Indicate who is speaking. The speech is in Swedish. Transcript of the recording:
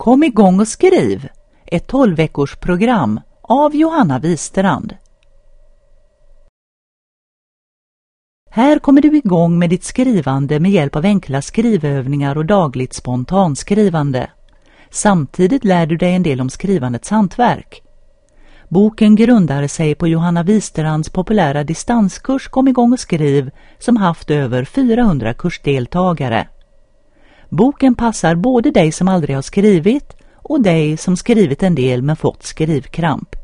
Speaker 1: Kom igång och skriv, ett 12-veckors program av Johanna Wistrand. Här kommer du igång med ditt skrivande med hjälp av enkla skrivövningar och dagligt spontanskrivande. Samtidigt lär du dig en del om skrivandets hantverk. Boken grundar sig på Johanna Wistrands populära distanskurs Kom igång och skriv som haft över 400 kursdeltagare. Boken passar både dig som aldrig har skrivit och dig som skrivit en del men fått skrivkramp.